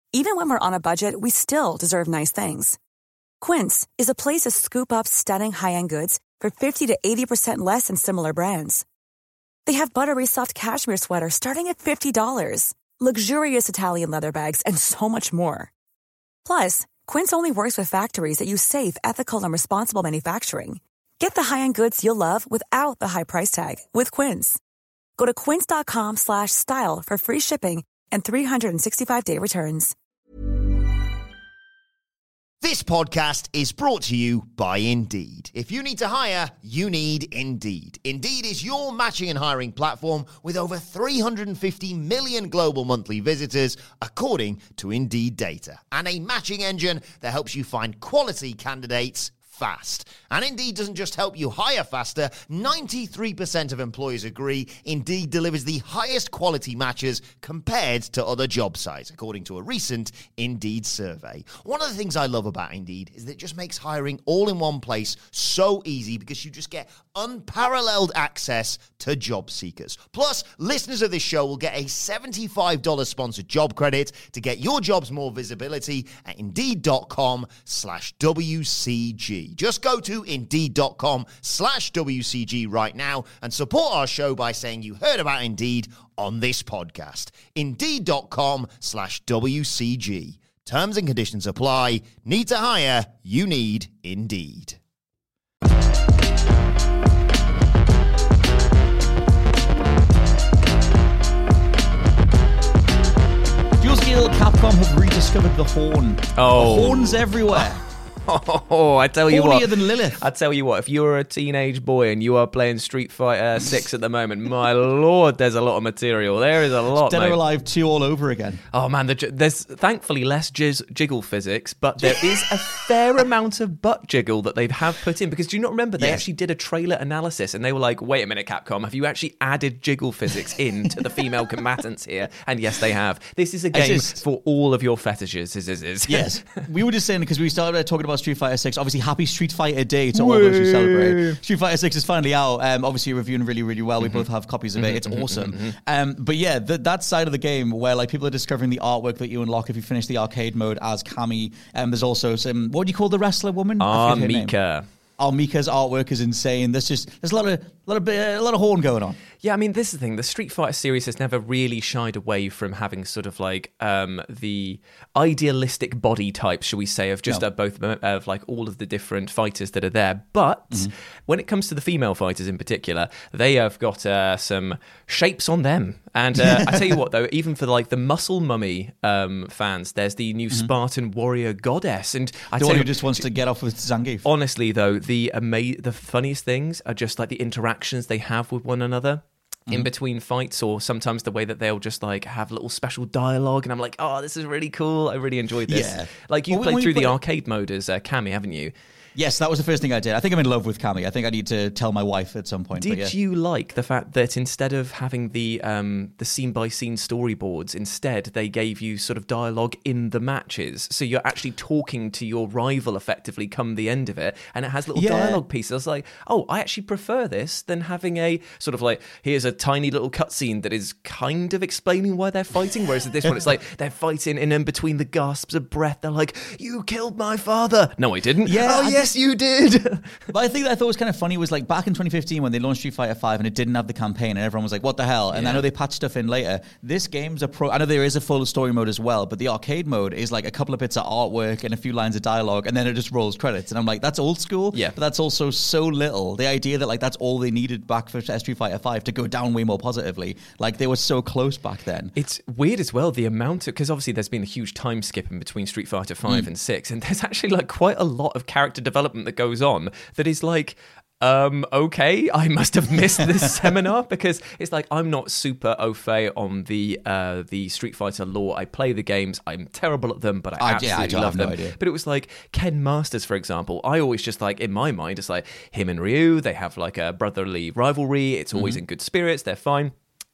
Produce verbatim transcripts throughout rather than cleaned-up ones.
Even when we're on a budget, we still deserve nice things. Quince is a place to scoop up stunning high-end goods for fifty to eighty percent less than similar brands. They have buttery soft cashmere sweaters starting at fifty dollars, luxurious Italian leather bags, and so much more. Plus, Quince only works with factories that use safe, ethical, and responsible manufacturing. Get the high-end goods you'll love without the high price tag with Quince. Go to quince.com slash style for free shipping and three sixty-five day returns. This podcast is brought to you by Indeed. If you need to hire, you need Indeed. Indeed is your matching and hiring platform with over three hundred fifty million global monthly visitors, according to Indeed data, and a matching engine that helps you find quality candidates fast. And Indeed doesn't just help you hire faster. ninety-three percent of employers agree Indeed delivers the highest quality matches compared to other job sites, according to a recent Indeed survey. One of the things I love about Indeed is that it just makes hiring all in one place so easy because you just get unparalleled access to job seekers. Plus, listeners of this show will get a seventy-five dollars sponsored job credit to get your jobs more visibility at Indeed.com slash WCG. Just go to Indeed.com slash WCG right now and support our show by saying you heard about Indeed on this podcast. Indeed.com slash WCG. Terms and conditions apply. Need to hire? You need Indeed. Jules Capcom have rediscovered the horn. Oh. The horns everywhere. Oh, I tell you Hornier what. than Lilith. I tell you what, if you're a teenage boy and you are playing Street Fighter six at the moment, my lord, there's a lot of material. There is a lot, Dead mate. or Alive two all over again. Oh man, the, there's thankfully less jizz, jiggle physics, but there is a fair amount of butt jiggle that they have put in. Because do you not remember they Yes. actually did a trailer analysis and they were like, wait a minute, Capcom, have you actually added jiggle physics into the female combatants here? And yes, they have. This is a game just- for all of your fetishes. Is, is, is. Yes. We were just saying, because we started talking about Street Fighter six, obviously happy Street Fighter Day to all those who celebrate. Street Fighter six is finally out. Um, obviously reviewing really, really well. We Mm-hmm. both have copies of it. It's Mm-hmm, awesome. mm-hmm. Um, but yeah, th- that side of the game where like people are discovering the artwork that you unlock if you finish the arcade mode as Cammy. Um, there's also some, what do you call the wrestler woman? I Ah, forget her name. Mika. Oh, Mika's artwork is insane. There's just there's a lot of lot of a lot of horn going on. Yeah, I mean, this is the thing. The Street Fighter series has never really shied away from having sort of like um, the idealistic body types, shall we say, of just No. uh, both of like all of the different fighters that are there. But Mm-hmm. when it comes to the female fighters in particular, they have got uh, some shapes on them. And uh, I tell you what, though, even for like the Muscle Mummy um, fans, there's the new Spartan Warrior Goddess, and I The tell one you, who just wants to get off with Zangief. honestly, though, the ama- the funniest things are just like the interactions they have with one another in between fights, or sometimes the way that they'll just like have little special dialogue, and I'm like, oh, this is really cool. I really enjoyed this. Yeah. Like you Well, played when through you the play- arcade mode as uh, Cammy, haven't you? Yes, that was the first thing I did. I think I'm in love with Cammy. I think I need to tell my wife at some point. Did but yeah. you like the fact that instead of having the um, the scene by scene storyboards, instead they gave you sort of dialogue in the matches, so you're actually talking to your rival effectively come the end of it, and it has little Yeah. dialogue pieces. I was like, oh, I actually prefer this than having a sort of like, here's a tiny little cutscene that is kind of explaining why they're fighting, whereas at this one it's like they're fighting, and in between the gasps of breath they're like, you killed my father. No, I didn't. Yeah, oh I yes, you did. But I think that I thought was kind of funny was like back in twenty fifteen when they launched Street Fighter five and it didn't have the campaign and everyone was like, what the hell? And Yeah. I know they patched stuff in later. This game's a pro. I know there is a full story mode as well, but the arcade mode is like a couple of bits of artwork and a few lines of dialogue, and then it just rolls credits. And I'm like, that's old school. Yeah. But that's also so little. The idea that like that's all they needed back for Street Fighter five to go down way more positively. Like they were so close back then. It's weird as well, the amount of, because obviously there's been a huge time skip in between Street Fighter five and six, and there's actually like quite a lot of character development that goes on that is like, um, okay, I must have missed this seminar, because it's like, I'm not super au fait on the uh, the Street Fighter lore. I play the games, I'm terrible at them, but I I- absolutely yeah, I don't love have no them. idea. But it was like Ken Masters, for example. I always just like, in my mind, it's like him and Ryu, they have like a brotherly rivalry. It's always in good spirits. They're fine.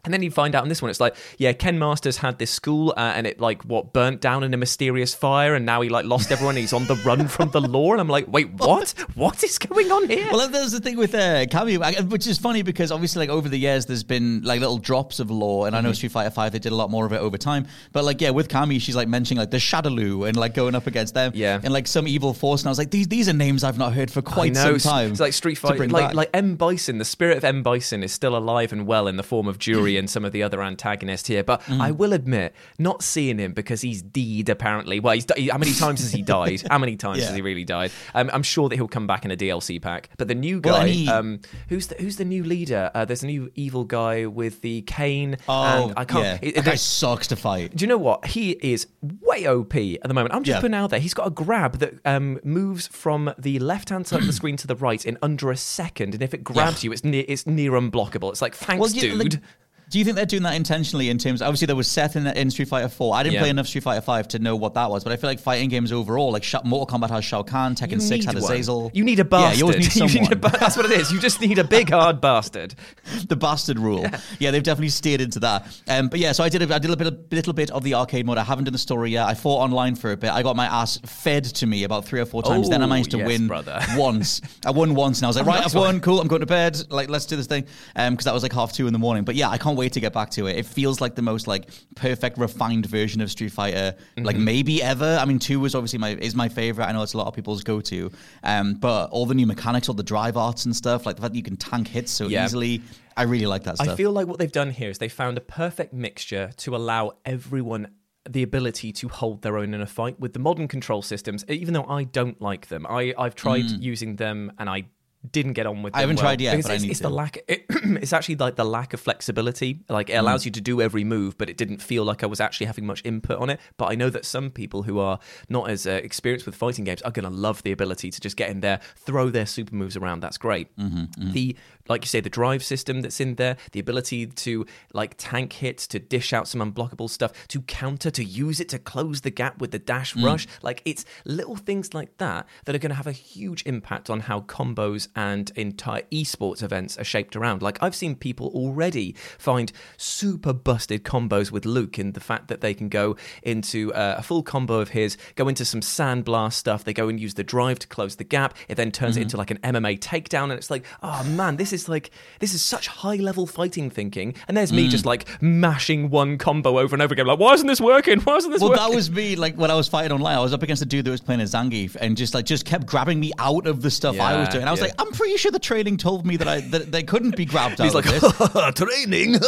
And then you find out in this one, it's like, yeah, Ken Masters had this school uh, and it like, what, burnt down in a mysterious fire and now he like lost everyone and he's on the run from the law. And I'm like, wait, what? What is going on here? Well, there's the thing with uh, Cammy, which is funny because obviously like over the years there's been like little drops of lore, and I know Street Fighter five, they did a lot more of it over time. But like, yeah, with Cammy, she's like mentioning like the Shadaloo and like going up against them. Yeah. And like some evil force. And I was like, these these are names I've not heard for quite I know. some time. It's like Street Fighter, like, like M. Bison, the spirit of M. Bison is still alive and well in the form of Jury and some of the other antagonists here. But mm. I will admit, not seeing him because he's dead apparently. Well, he's he, how many times has he died? How many times yeah. has he really died? Um, I'm sure that he'll come back in a D L C pack. But the new guy, well, he... um, who's the, who's the new leader? Uh, there's a new evil guy with the cane. Oh, and I can't. Yeah. It, that guy sucks to fight. Do you know what? He is way O P at the moment. I'm just yeah. putting out there. He's got a grab that um, moves from the left-hand side of the screen to the right in under a second, and if it grabs yeah. you, it's near it's near unblockable. It's like, thanks, well, yeah, dude. Like, do you think they're doing that intentionally in terms... Obviously, there was Seth in, in Street Fighter four. I didn't yeah. play enough Street Fighter five to know what that was, but I feel like fighting games overall, like Mortal Kombat has Shao Kahn, Tekken six had Azazel. You need a bastard. Yeah, you always need someone. you need a ba- that's what it is. You just need a big, hard bastard. The bastard rule. Yeah. yeah, they've definitely steered into that. Um, but yeah, so I did a, I did a, bit, a little bit of the arcade mode. I haven't done the story yet. I fought online for a bit. I got my ass fed to me about three or four times. Oh, then I managed to yes, win brother. once. I won once, and I was like, oh, right, nice I've won. one. Cool, I'm going to bed. Like, let's do this thing. Um, because that was like half two in the morning. But yeah, I can't wait to get back to it. It feels like the most like perfect, refined version of Street Fighter, mm-hmm. like maybe ever. I mean, two was obviously my is my favorite. I know it's a lot of people's go-to. Um, but all the new mechanics, all the drive arts and stuff, like the fact that you can tank hits so yeah. easily. I really like that stuff. I feel like what they've done here is they found a perfect mixture to allow everyone the ability to hold their own in a fight with the modern control systems. Even though I don't like them, I I've tried mm. using them and I didn't get on with them. I haven't well, tried yet, but it's, I need it's to. the lack. It, it's actually like the lack of flexibility. Like it allows mm. you to do every move, but it didn't feel like I was actually having much input on it. But I know that some people who are not as uh, experienced with fighting games are going to love the ability to just get in there, throw their super moves around. That's great. Mm-hmm, mm-hmm. The like you say, the drive system that's in there, the ability to like tank hits, to dish out some unblockable stuff, to counter, to use it to close the gap with the dash mm. rush. Like it's little things like that that are going to have a huge impact on how combos and entire esports events are shaped around. Like I've seen people already find super busted combos with Luke in the fact that they can go into uh, a full combo of his, go into some sandblast stuff, they go and use the drive to close the gap, it then turns mm-hmm. it into like an M M A takedown, and it's like, oh man, this is like, this is such high level fighting thinking, and there's me mm. just like mashing one combo over and over again, like, why isn't this working? Why isn't this well, working? Well, that was me, like when I was fighting online, I was up against a dude that was playing as Zangief and just like, just kept grabbing me out of the stuff yeah, I was doing. And I was yeah. like, I'm pretty sure the training told me that I that they couldn't be grabbed out He's like, of this. training.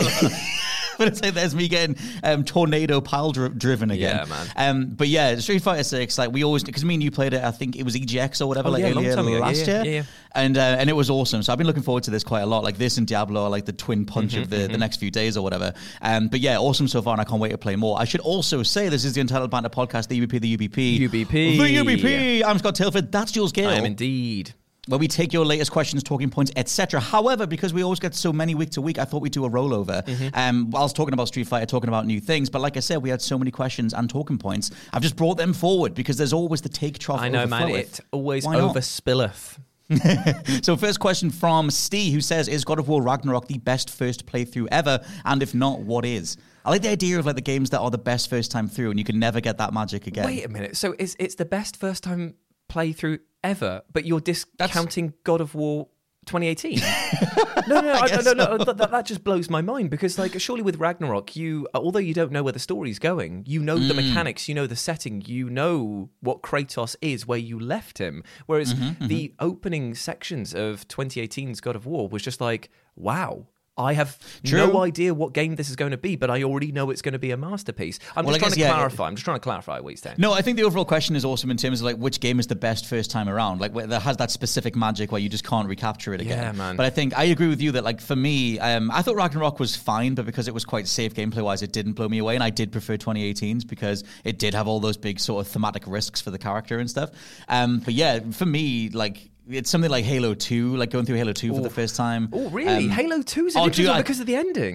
But it's like there's me getting um, tornado pile dri- driven again. Yeah, man. Um, but yeah, Street Fighter six, like we always, because me and you played it, I think it was E G X or whatever, oh, like yeah, earlier long time ago. last yeah, yeah, year, yeah, yeah. and uh, and it was awesome. So I've been looking forward to this quite a lot. Like this and Diablo are like the twin punch mm-hmm, of the, mm-hmm. the next few days or whatever. Um, but yeah, awesome so far, and I can't wait to play more. I should also say this is the Entitled Banter podcast, the U B P, the U B P, U B P, the U B P. I'm Scott Tilford. That's Jules Gale. I am indeed. Where we take your latest questions, talking points, et cetera. However, because we always get so many week to week, I thought we'd do a rollover. Mm-hmm. Um, while I was talking about Street Fighter, talking about new things, but like I said, we had so many questions and talking points. I've just brought them forward because there's always the take trough. I know, man. It always overspilleth. So first question from Steve, who says, is God of War Ragnarok the best first playthrough ever? And if not, what is? I like the idea of like the games that are the best first time through and you can never get that magic again. Wait a minute. So it's, it's the best first time playthrough ever, but you're discounting That's... God of War twenty eighteen? no, no, I, no, no, no. So. That, that just blows my mind because, like, surely with Ragnarok, you, although you don't know where the story's going, you know mm. the mechanics, you know the setting, you know what Kratos is, where you left him. Whereas mm-hmm, the mm-hmm. opening sections of twenty eighteen's God of War was just like, wow. I have True. no idea what game this is going to be, but I already know it's going to be a masterpiece. I'm well, just trying guess, to yeah, clarify. I'm just trying to clarify what you're saying. No, I think the overall question is awesome in terms of like which game is the best first time around. Like that has that specific magic where you just can't recapture it again. Yeah, man. But I think I agree with you that like for me, um, I thought Ragnarok was fine, but because it was quite safe gameplay wise, it didn't blow me away, and I did prefer twenty eighteen's because it did have all those big sort of thematic risks for the character and stuff. Um, but yeah, for me, like. It's something like Halo two, like going through Halo two Ooh. for the first time. Oh, really? Um, Halo two is oh, interesting dude, I, because of the ending.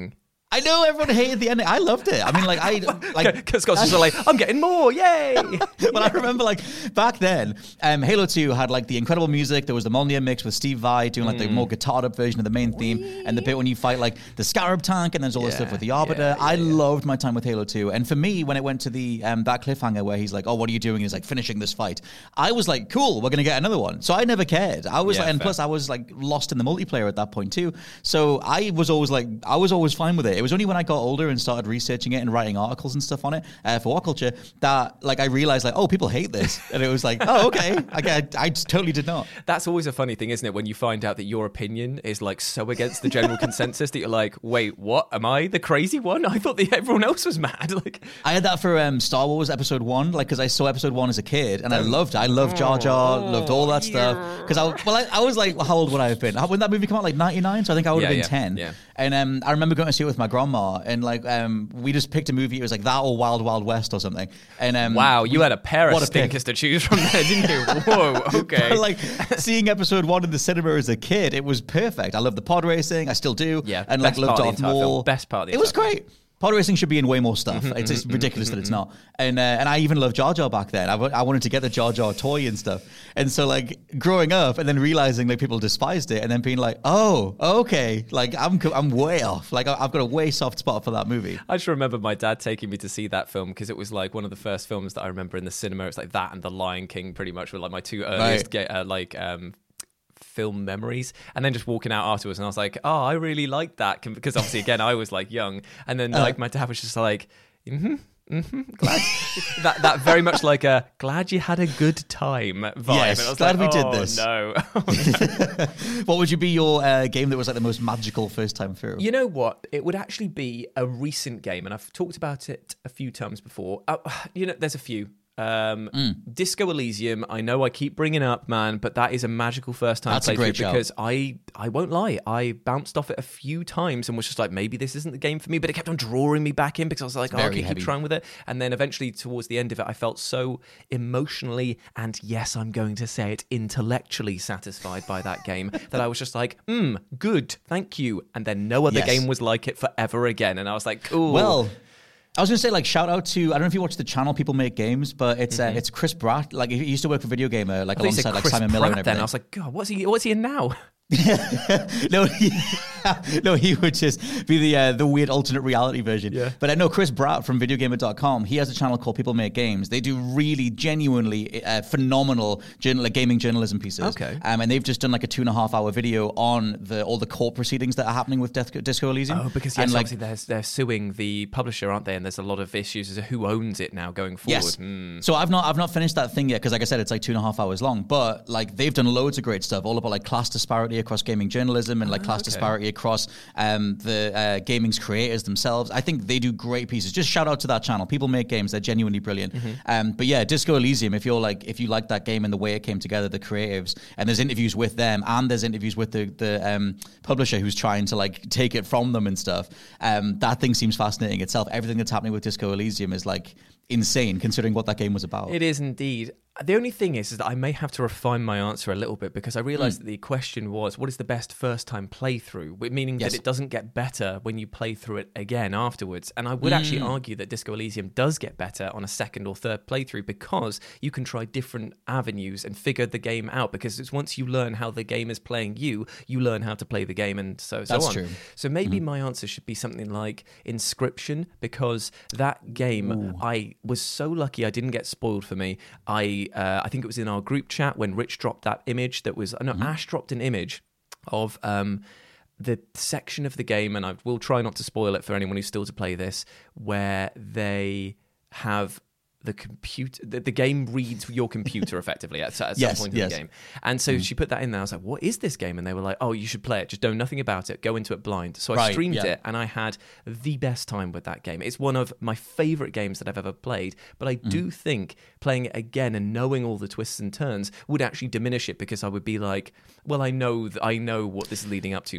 I know everyone hated the ending. I loved it. I mean, like, I like because Scott's just like, I'm getting more, yay! But I remember, like, back then, um, Halo two had like the incredible music. There was the Molnir mix with Steve Vai doing like mm. the more guitared up version of the main theme, and the bit when you fight like the Scarab tank, and there's all yeah, the stuff with the Arbiter. Yeah, yeah, I yeah. loved my time with Halo two, and for me, when it went to the um, that cliffhanger where he's like, "Oh, what are you doing?" He's like finishing this fight. I was like, "Cool, we're gonna get another one." So I never cared. I was yeah, like, and fair. plus I was like lost in the multiplayer at that point too. So I was always like, I was always fine with it. It was only when I got older and started researching it and writing articles and stuff on it uh, for What Culture that like I realized like, oh, people hate this, and it was like, oh, okay. Like, I, I totally did not. That's always a funny thing, isn't it, when you find out that your opinion is like so against the general consensus that you're like, wait, what? Am I the crazy one? I thought that everyone else was mad. Like, I had that for um, Star Wars Episode One, like because I saw Episode One as a kid and I loved it. I loved Jar Jar, oh, loved all that yeah. stuff. Because I well, I, I was like, well, how old would I have been? How, when that movie came out, like ninety-nine, so I think I would have yeah, been yeah, ten. yeah. And um, I remember going to see it with my grandma, and like um, we just picked a movie. It was like that or Wild Wild West or something. And um, wow, you we, had a pair of stinkers to choose from there, didn't you? Whoa, okay. But, like seeing Episode One in the cinema as a kid, it was perfect. I loved the pod racing. I still do. Yeah, and like loved Darth Maul. Film. Best part of the It was great. Pod racing should be in way more stuff. Mm-hmm, it's just mm-hmm, ridiculous mm-hmm, that it's not. And uh, and I even loved Jar Jar back then. I, w- I wanted to get the Jar Jar toy and stuff. And so like growing up and then realizing like people despised it and then being like, oh, okay, like I'm I'm way off. Like I've got a way soft spot for that movie. I just remember my dad taking me to see that film because it was like one of the first films that I remember in the cinema. It's like that and The Lion King pretty much were like my two earliest right. get, uh, like um film memories, and then just walking out afterwards and I was like, oh, I really liked that, because obviously again I was like young, and then like my dad was just like, mm-hmm mm-hmm glad that that very much like a glad you had a good time vibe. Yes, and I was glad like, we oh, did this. No. Oh, no. What would you be your uh, game that was like the most magical first time through? You know what? It would actually be a recent game, and I've talked about it a few times before. Uh, you know, there's a few. Um, mm. Disco Elysium, I know I keep bringing up, man, but that is a magical first time playthrough because I, I won't lie, I bounced off it a few times and was just like, maybe this isn't the game for me, but it kept on drawing me back in because I was like, oh, I can keep trying with it. And then eventually towards the end of it, I felt so emotionally and yes, I'm going to say it, intellectually satisfied by that game that I was just like, hmm, good, thank you. And then no other yes. game was like it forever again. And I was like, cool. Well, I was going to say, like, shout out to, I don't know if you watch the channel People Make Games, but it's mm-hmm. uh, it's Chris Pratt. Like, he used to work for Video Gamer, like, alongside like Simon Miller and everything. Then I was like, God, what's he, what's he in now? no, he, no, he would just be the uh, the weird alternate reality version. Yeah. But I know Chris Pratt from Video Gamer dot com. He has a channel called People Make Games. They do really genuinely uh, phenomenal journal, like, gaming journalism pieces. Okay. Um, and they've just done like a two and a half hour video on the all the court proceedings that are happening with Death, Disco Elysium. Oh, because yes, and, like, obviously they're, they're suing the publisher, aren't they? And there's a lot of issues as to who owns it now going forward. Yes. Mm. So I've not I've not finished that thing yet because, like I said, it's like two and a half hours long. But like they've done loads of great stuff, all about like class disparity across gaming journalism. And like class okay. disparity across um, the uh, gaming's creators themselves. I think they do great pieces. Just shout out to that channel. People Make Games. They're genuinely brilliant. Mm-hmm. Um, but yeah, Disco Elysium. If you're like, if you like that game and the way it came together, the creatives, and there's interviews with them, and there's interviews with the the um, publisher who's trying to like take it from them and stuff. Um, that thing seems fascinating itself. Everything that's happening with Disco Elysium is like insane, considering what that game was about. It is indeed. The only thing is, is that I may have to refine my answer a little bit because I realised mm. that the question was, what is the best first-time playthrough? Meaning yes. that it doesn't get better when you play through it again afterwards. And I would mm. actually argue that Disco Elysium does get better on a second or third playthrough because you can try different avenues and figure the game out. Because it's once you learn how the game is playing you, you learn how to play the game and so, so That's on. True. So maybe mm. my answer should be something like Inscription, because that game, Ooh. I was so lucky I didn't get spoiled for me. I uh, I think it was in our group chat when Rich dropped that image that was, no, mm-hmm. Ash dropped an image of um, the section of the game, and I will try not to spoil it for anyone who's still to play this, where they have the computer, the, the game reads your computer effectively at, at yes, some point in yes. the game. And so mm. she put that in there. I was like, what is this game? And they were like, oh, you should play it. Just know nothing about it. Go into it blind. So I right, streamed yeah. it and I had the best time with that game. It's one of my favorite games that I've ever played. But I mm. do think playing it again and knowing all the twists and turns would actually diminish it because I would be like, well, I know th- I know what this is leading up to now.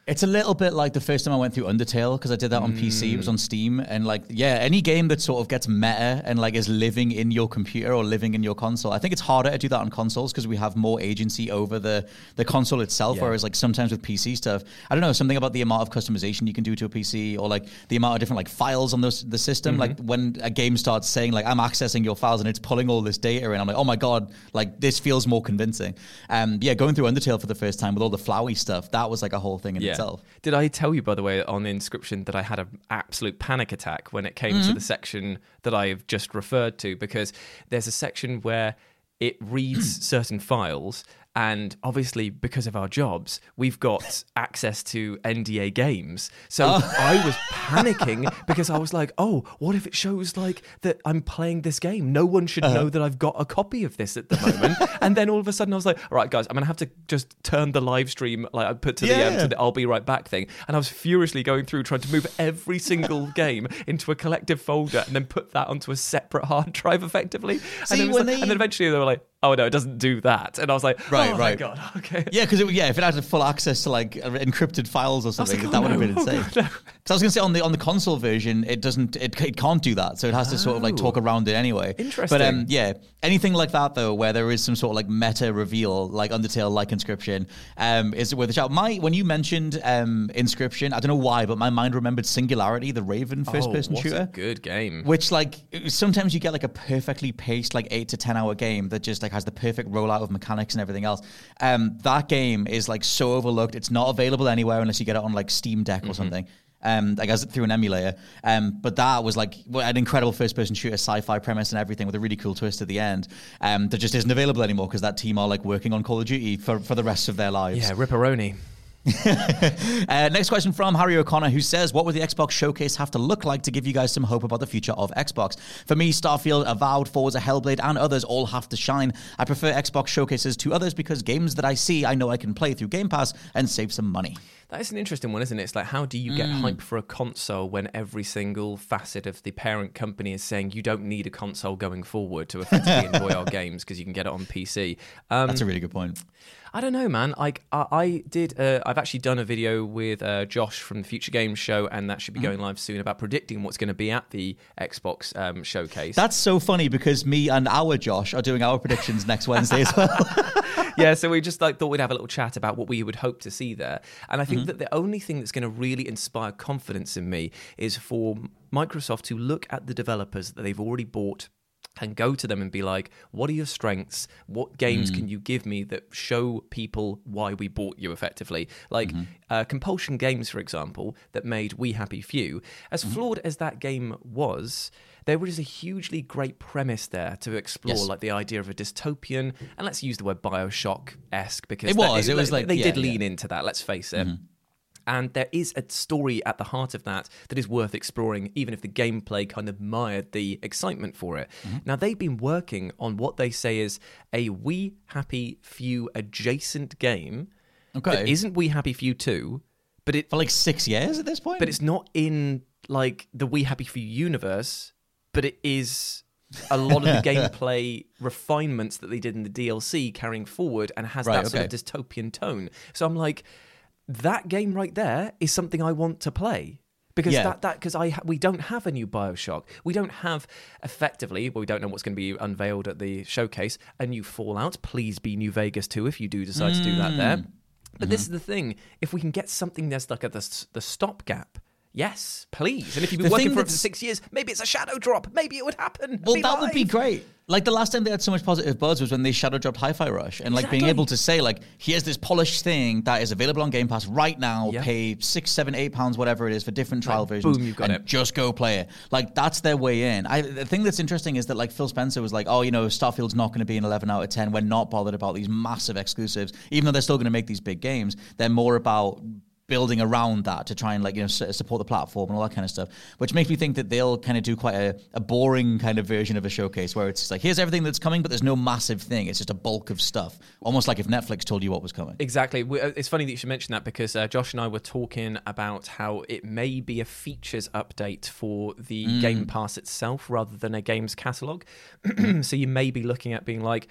It's a little bit like the first time I went through Undertale, because I did that on mm. P C. It was on Steam. And like, yeah, any game that sort of gets meta and like is living in your computer or living in your console, I think it's harder to do that on consoles because we have more agency over the, the console itself. Yeah. Whereas like sometimes with P C stuff, I don't know, something about the amount of customization you can do to a P C, or like the amount of different like files on those, the system. Mm-hmm. Like when a game starts saying like, I'm accessing your files and it's pulling all this data in, I'm like, oh my God, like this feels more convincing. Um, yeah, going through Undertale for the first time with all the flowy stuff, that was like a whole thing in yeah. itself. Did I tell you, by the way, on Inscription that I had an absolute panic attack when it came mm-hmm. to the section that I've just referred to? Because there's a section where it reads certain files, and obviously because of our jobs, we've got access to N D A games. So oh. I was panicking because I was like, oh, what if it shows like that I'm playing this game? No one should uh-huh. know that I've got a copy of this at the moment. And then all of a sudden I was like, all right, guys, I'm going to have to just turn the live stream, like I put to yeah. the, um, to the I'll be right back thing. And I was furiously going through trying to move every single game into a collective folder and then put that onto a separate hard drive effectively. See, and, when like, they... and then eventually they were like, oh no, it doesn't do that. And I was like, right, oh right. my God, okay. Yeah, because yeah, if it had full access to like encrypted files or something, like, that oh, would have been no, insane. Oh, no. So I was going to say on the on the console version, it doesn't, it, it can't do that. So it has to sort of like talk around it anyway. Interesting. But um, yeah, anything like that though, where there is some sort of like meta reveal, like Undertale, like Inscription, um, is worth a shout. My when you mentioned um, Inscription, I don't know why, but my mind remembered Singularity, the Raven first-person oh, what shooter. A good game. Which like sometimes you get like a perfectly paced like eight to ten hour game that just like has the perfect rollout of mechanics and everything else. Um, that game is like so overlooked. It's not available anywhere unless you get it on like Steam Deck or mm-hmm. something. Um, I guess through an emulator. Um, but that was like an incredible first-person shooter, sci-fi premise and everything with a really cool twist at the end. Um, that just isn't available anymore because that team are like working on Call of Duty for, for the rest of their lives. Yeah, Ripperoni. uh, next question from Harry O'Connor, who says, what would the Xbox showcase have to look like to give you guys some hope about the future of Xbox? For me, Starfield, Avowed, Forza, Hellblade, and others all have to shine. I prefer Xbox showcases to others because games that I see, I know I can play through Game Pass and save some money. That is an interesting one, isn't it? It's like, how do you get mm. hype for a console when every single facet of the parent company is saying you don't need a console going forward to effectively enjoy our games because you can get it on P C? Um, That's a really good point. I don't know, man. Like I, I did, uh, I've actually done a video with uh, Josh from the Future Games Show, and that should be going live soon, about predicting what's going to be at the Xbox um, showcase. That's so funny because me and our Josh are doing our predictions next Wednesday as well. Yeah, so we just like thought we'd have a little chat about what we would hope to see there. And I think mm-hmm. that the only thing that's going to really inspire confidence in me is for Microsoft to look at the developers that they've already bought and go to them and be like, what are your strengths? What games mm. can you give me that show people why we bought you effectively? Like mm-hmm. uh, Compulsion Games, for example, that made We Happy Few. As mm-hmm. flawed as that game was, there was a hugely great premise there to explore, yes. like the idea of a dystopian, and let's use the word Bioshock-esque, because it was, that, it was like, they yeah, did lean yeah. into that, let's face it. Mm-hmm. And there is a story at the heart of that that is worth exploring, even if the gameplay kind of mired the excitement for it. Mm-hmm. Now, they've been working on what they say is a We Happy Few adjacent game okay. that isn't We Happy Few two, but it for like six years at this point. But it's not in like the We Happy Few universe, but it is a lot of the gameplay refinements that they did in the D L C carrying forward, and has right, that sort okay. of dystopian tone. So I'm like, that game right there is something I want to play. Because yeah. that that because I ha- we don't have a new Bioshock. We don't have effectively, well, we don't know what's going to be unveiled at the showcase, a new Fallout. Please be New Vegas too if you do decide mm. to do that there. But mm-hmm. this is the thing: if we can get something that's like at the the stopgap. Yes, please. And if you've been the working for it for six years, maybe it's a shadow drop. Maybe it would happen. Well, be that live. would be great. Like the last time they had so much positive buzz was when they shadow dropped Hi-Fi Rush, and like exactly. being able to say like, here's this polished thing that is available on Game Pass right now. Yeah. Pay six, seven, eight pounds, whatever it is, for different trial like, versions. Boom, you've got and it. Just go play it. Like that's their way in. I, the thing that's interesting is that like Phil Spencer was like, oh, you know, Starfield's not going to be an eleven out of ten. We're not bothered about these massive exclusives, even though they're still going to make these big games. They're more about building around that to try and like you know support the platform and all that kind of stuff, which makes me think that they'll kind of do quite a, a boring kind of version of a showcase where it's just like, here's everything that's coming, but there's no massive thing. It's just a bulk of stuff, almost like if Netflix told you what was coming. Exactly. It's funny that you should mention that because uh, Josh and I were talking about how it may be a features update for the mm. Game Pass itself rather than a games catalog. So you may be looking at being like,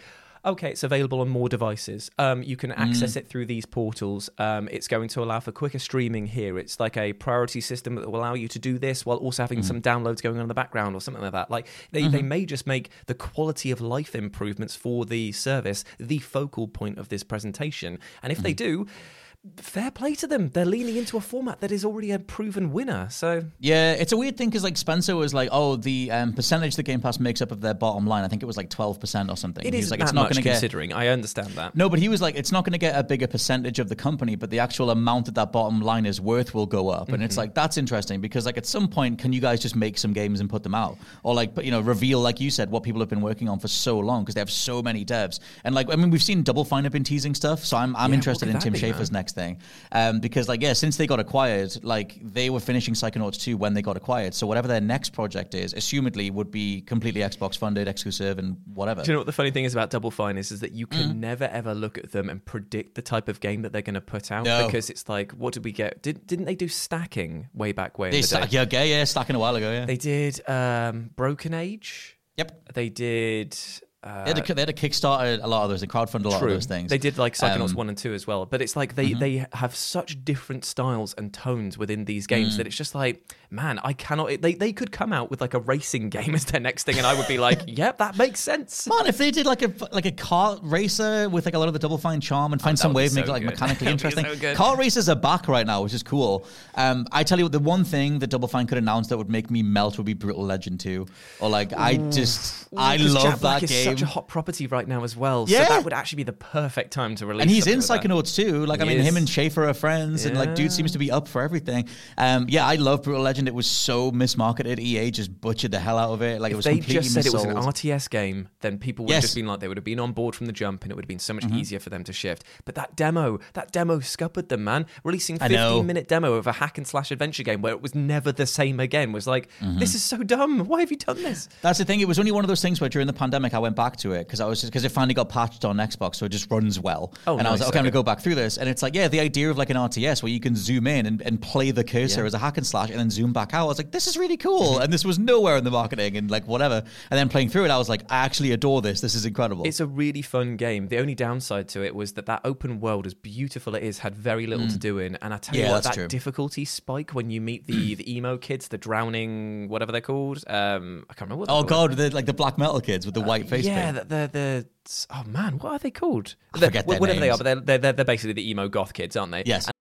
okay, it's available on more devices. Um, you can access mm. it through these portals. Um, it's going to allow for quicker streaming here. It's like a priority system that will allow you to do this while also having mm. some downloads going on in the background or something like that. Like they, mm-hmm. they may just make the quality of life improvements for the service the focal point of this presentation. And if mm. they do, fair play to them. They're leaning into a format that is already a proven winner. So yeah, it's a weird thing because like Spencer was like, oh, the um, percentage that Game Pass makes up of their bottom line, I think it was like twelve percent or something. It is is like, that it's not much gonna considering. Get... I understand that. No, but he was like, it's not going to get a bigger percentage of the company, but the actual amount that that bottom line is worth will go up. And mm-hmm. it's like, that's interesting because like at some point, can you guys just make some games and put them out? Or like, you know, reveal, like you said, what people have been working on for so long because they have so many devs. And like, I mean, we've seen Double Fine have been teasing stuff. So I'm, I'm yeah, interested in Tim be, Schafer's man? next thing. Um, because like, yeah, since they got acquired, like they were finishing Psychonauts two when they got acquired. So whatever their next project is, assumedly would be completely Xbox funded, exclusive, and whatever. Do you know what the funny thing is about Double Fine is, is that you can mm. never ever look at them and predict the type of game that they're going to put out no. because it's like, what did we get? Did, didn't they do stacking way back way? They in the stack, day? yeah, okay, yeah, stacking a while ago, yeah. They did um, Broken Age. Yep. They did... Uh, they, had a, they had a Kickstarter, a lot of those, and crowdfund a lot true. of those things. They did like Psychonauts um, one and two as well. But it's like they, mm-hmm. they have such different styles and tones within these games mm. that it's just like, man, I cannot... They, they could come out with like a racing game as their next thing and I would be like, yep, that makes sense. Man, if they did like a like a car racer with like a lot of the Double Fine charm and find oh, some way to so make it like good. mechanically interesting. So car racers are back right now, which is cool. Um, I tell you what, the one thing that Double Fine could announce that would make me melt would be Brutal Legend two. Or like, I just... Ooh, I love Jack that Black game. It's such a hot property right now as well. Yeah. So that would actually be the perfect time to release. And he's in like Psychonauts too. Like, he I mean, is. him and Schafer are friends, yeah. and like, dude seems to be up for everything. Um, yeah, I love Brutal Legend. It was so mismarketed. E A just butchered the hell out of it. Like, if it was they completely just said missold. it was an R T S game, then people would yes. have just been like, they would have been on board from the jump, and it would have been so much mm-hmm. easier for them to shift. But that demo, that demo scuppered them, man. Releasing I know. fifteen minute demo of a hack and slash adventure game where it was never the same again was like, mm-hmm. this is so dumb. Why have you done this? That's the thing. It was only one of those things where during the pandemic I went back to it because I was just because it finally got patched on Xbox, so it just runs well. Oh, and nice. I was like, okay, I'm gonna go back through this, and it's like, yeah, the idea of like an R T S where you can zoom in and, and play the cursor yeah. as a hack and slash and then zoom back out. I was like, this is really cool, and this was nowhere in the marketing and like whatever. And then playing through it, I was like, I actually adore this. This is incredible. It's a really fun game. The only downside to it was that that open world, as beautiful it is, had very little mm. to do in. And I tell you yeah, what, that true. difficulty spike when you meet the the emo kids, the drowning, whatever they're called. Um, I can't remember what they're Oh called. god, the, like the black metal kids with the uh, white face Yeah, paint. the, the the oh man, what are they called? I The- forget their whatever they names. are, but they're, they're they're basically the emo goth kids, aren't they? Yes.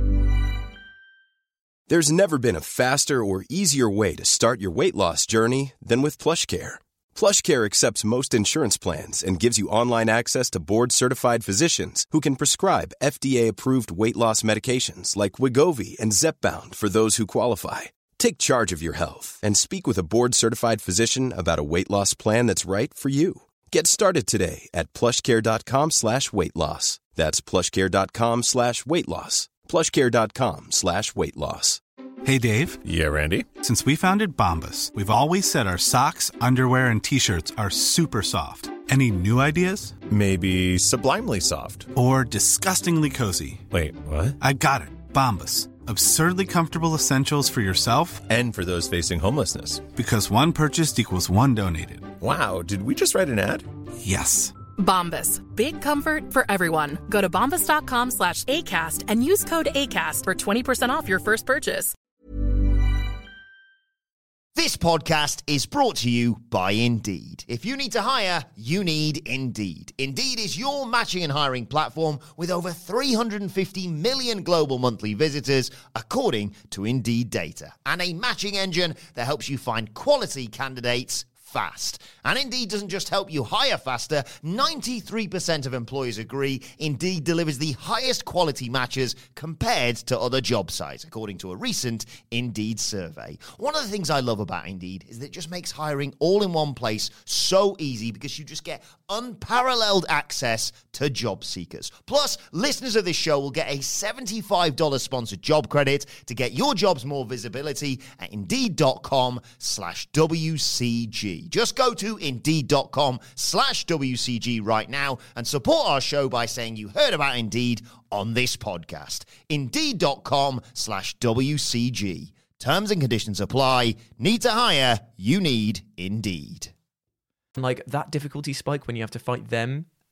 There's never been a faster or easier way to start your weight loss journey than with PlushCare. PlushCare accepts most insurance plans and gives you online access to board-certified physicians who can prescribe F D A-approved weight loss medications like Wegovy and Zepbound for those who qualify. Take charge of your health and speak with a board-certified physician about a weight loss plan that's right for you. Get started today at plushcare.com slash weight loss. That's plushcare.com slash weight loss. plushcare.com slash weight loss. Hey, Dave. Yeah, Randy? Since we founded Bombas, we've always said our socks, underwear, and T-shirts are super soft. Any new ideas? Maybe sublimely soft. Or disgustingly cozy. Wait, what? I got it. Bombas. Absurdly comfortable essentials for yourself And for those facing homelessness. because one purchased equals one donated. Wow, did we just write an ad? Yes. Bombas. Big comfort for everyone. Go to bombas.com slash ACAST and use code ACAST for twenty percent off your first purchase. This podcast is brought to you by Indeed. If you need to hire, you need Indeed. Indeed is your matching and hiring platform with over three hundred fifty million global monthly visitors, according to Indeed data, and a matching engine that helps you find quality candidates fast. And Indeed doesn't just help you hire faster. ninety-three percent of employers agree Indeed delivers the highest quality matches compared to other job sites, according to a recent Indeed survey. One of the things I love about Indeed is that it just makes hiring all in one place so easy because you just get unparalleled access to job seekers. Plus, listeners of this show will get a seventy-five dollars sponsored job credit to get your jobs more visibility at Indeed.com slash WCG. Just go to Indeed.com slash WCG right now and support our show by saying you heard about Indeed on this podcast. Indeed.com slash WCG. Terms and conditions apply. Need to hire? You need Indeed. Like that difficulty spike when you have to fight them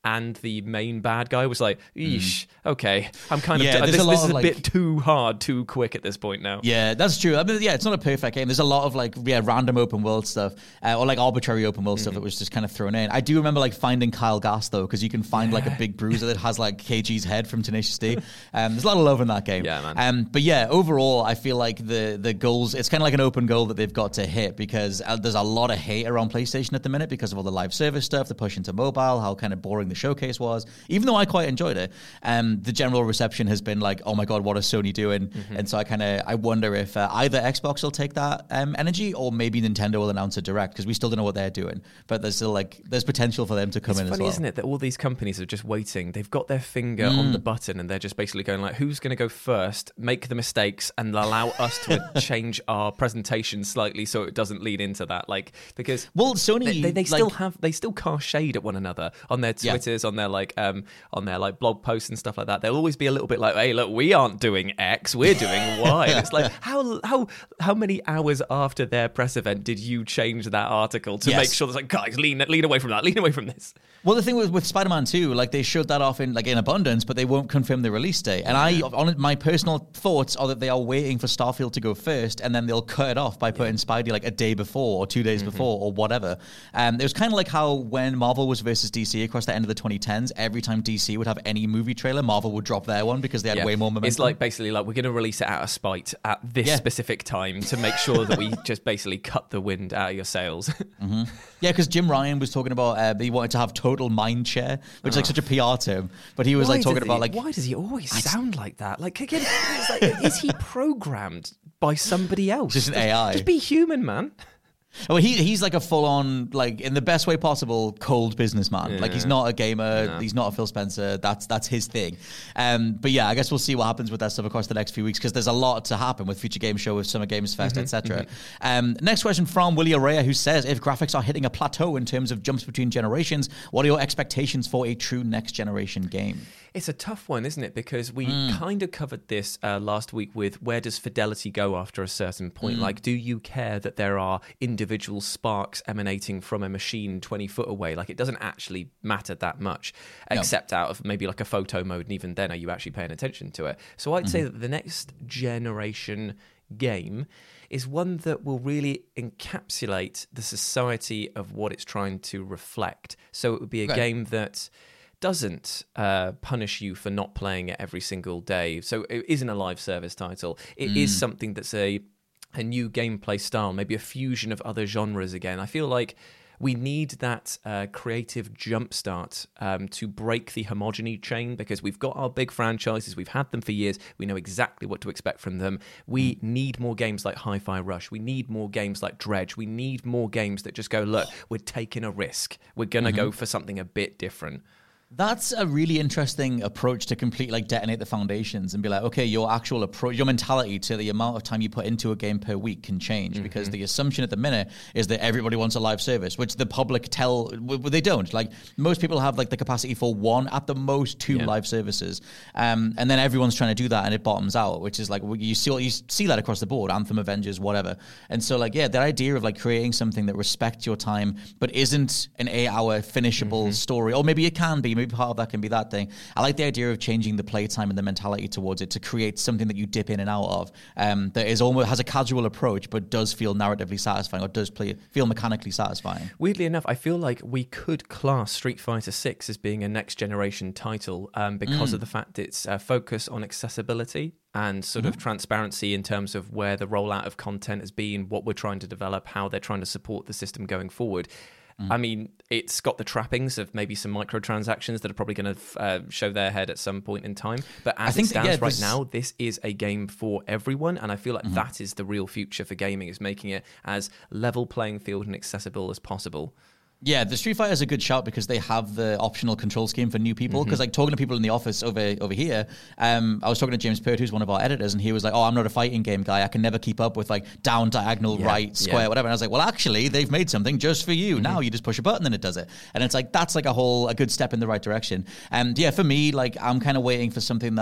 and the main bad guy was like, eesh, mm. okay, I'm kind yeah, of, this, a this is a like, bit too hard, too quick at this point now. Yeah, that's true. I mean, yeah, it's not a perfect game. There's a lot of like, yeah, random open world stuff, uh, or like arbitrary open world mm-hmm. stuff that was just kind of thrown in. I do remember like finding Kyle Gass though, because you can find yeah. like a big bruiser that has like K G's head from Tenacious D. Um, there's a lot of love in that game. Yeah, man. Um, but yeah, overall, I feel like the the goals, it's kind of like an open goal that they've got to hit, because uh, there's a lot of hate around PlayStation at the minute because of all the live service stuff, the push into mobile, how kind of boring the showcase was. Even though I quite enjoyed it, um, the general reception has been like, oh my god, what is Sony doing? Mm-hmm. And so I kind of I wonder if uh, either Xbox will take that um, energy, or maybe Nintendo will announce a direct, because we still don't know what they're doing. But there's still like there's potential for them to come it's in funny, as well. Isn't it, that all these companies are just waiting? They've got their finger mm. on the button, and they're just basically going like, who's going to go first, make the mistakes, and allow us to change our presentation slightly so it doesn't lead into that. Like because well, Sony they, they, they like, still have they still cast shade at one another on their Twitters, yeah. on their like um on their like blog posts and stuff like that. They'll always be a little bit like, hey, look, we aren't doing X, we're doing Y. And it's like, how how how many hours after their press event did you change that article to yes. make sure there's like, guys, lean lean away from that, lean away from this? Well, the thing with, with Spider-Man two, like they showed that off in like in abundance, but they won't confirm the release date. And I, on my personal thoughts are that they are waiting for Starfield to go first, and then they'll cut it off by putting Spidey like a day before or two days mm-hmm. before or whatever. Um, it was kind of like how when Marvel was versus D C across the end of the twenty tens, every time D C would have any movie trailer, Marvel would drop their one because they had yeah. way more momentum. It's like basically like we're going to release it out of spite at this yeah. specific time to make sure that we just basically cut the wind out of your sails. mm-hmm. Yeah, because Jim Ryan was talking about uh, he wanted to have total mind share, which is like such a P R term, but he was why like talking about he, like why does he always I sound like that? Like again, it's like, is he programmed by somebody else? Just an A I. Just be human, man. Well, he he's like a full-on, like, in the best way possible, cold businessman. Yeah. Like, he's not a gamer. No. He's not a Phil Spencer. That's that's his thing. Um, but yeah, I guess we'll see what happens with that stuff across the next few weeks, because there's a lot to happen with Future Game Show, with Summer Games Fest, mm-hmm, et cetera. Mm-hmm. Um, next question from Willie Araya, who says, if graphics are hitting a plateau in terms of jumps between generations, what are your expectations for a true next-generation game? It's a tough one, isn't it? Because we mm. kind of covered this uh, last week with where does fidelity go after a certain point? Mm. Like, do you care that there are individual sparks emanating from a machine twenty foot away? Like, it doesn't actually matter that much, no. except out of maybe like a photo mode. And even then, are you actually paying attention to it? So I'd mm-hmm. say that the next generation game is one that will really encapsulate the society of what it's trying to reflect. So it would be a right. game that doesn't uh, punish you for not playing it every single day. So it isn't a live service title. It mm. is something that's a a new gameplay style, maybe a fusion of other genres again. I feel like we need that uh, creative jumpstart um, to break the homogeny chain, because we've got our big franchises, we've had them for years, we know exactly what to expect from them. We mm. need more games like Hi-Fi Rush, we need more games like Dredge, we need more games that just go, look, we're taking a risk, we're going to mm-hmm. go for something a bit different. That's a really interesting approach to completely like detonate the foundations and be like, okay, your actual approach, your mentality to the amount of time you put into a game per week can change, mm-hmm. because the assumption at the minute is that everybody wants a live service, which the public tell well, they don't. Like, most people have like the capacity for one, at the most two yeah. live services, um, and then everyone's trying to do that and it bottoms out, which is like you see you see that across the board, Anthem, Avengers, whatever. And so like yeah, the idea of like creating something that respects your time but isn't an eight-hour finishable mm-hmm. story, or maybe it can be. Maybe part of that can be that thing. I like the idea of changing the playtime and the mentality towards it to create something that you dip in and out of, um, that is almost has a casual approach but does feel narratively satisfying, or does play feel mechanically satisfying. Weirdly enough, I feel like we could class Street Fighter six as being a next generation title um, because mm. of the fact its uh, focus on accessibility and sort mm-hmm. of transparency in terms of where the rollout of content has been, what we're trying to develop, how they're trying to support the system going forward. I mean, it's got the trappings of maybe some microtransactions that are probably going to uh, show their head at some point in time. But as I think it stands that, yeah, right now, this is a game for everyone. And I feel like mm-hmm. that is the real future for gaming, is making it as level playing field and accessible as possible. Yeah, the Street Fighter is a good shout because they have the optional control scheme for new people. Because, mm-hmm. like, talking to people in the office over over here, um, I was talking to James Pert, who's one of our editors, and he was like, oh, I'm not a fighting game guy. I can never keep up with, like, down, diagonal, yeah, right, square, yeah. whatever. And I was like, well, actually, they've made something just for you. Mm-hmm. Now you just push a button and it does it. And it's like, that's like a whole, a good step in the right direction. And yeah, for me, like, I'm kind of waiting for something that